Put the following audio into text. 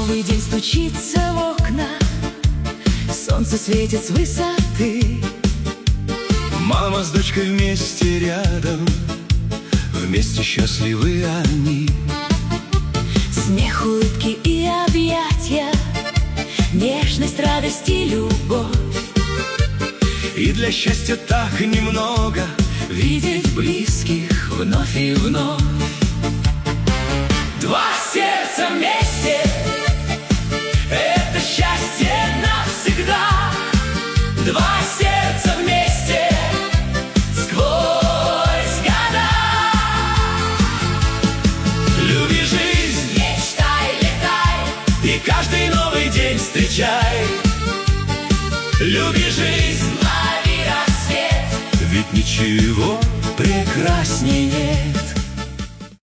Новый день стучится в окна, солнце светит с высоты. Мама с дочкой вместе рядом, вместе счастливы они. Смех, улыбки и объятия, нежность, радость и любовь. И для счастья так немного видеть близких вновь и вновь. Два сердца вместе — это счастье навсегда. Два сердца вместе сквозь года. Люби жизнь, мечтай, летай, и каждый новый день встречай. Люби жизнь, лови рассвет, ведь ничего прекраснее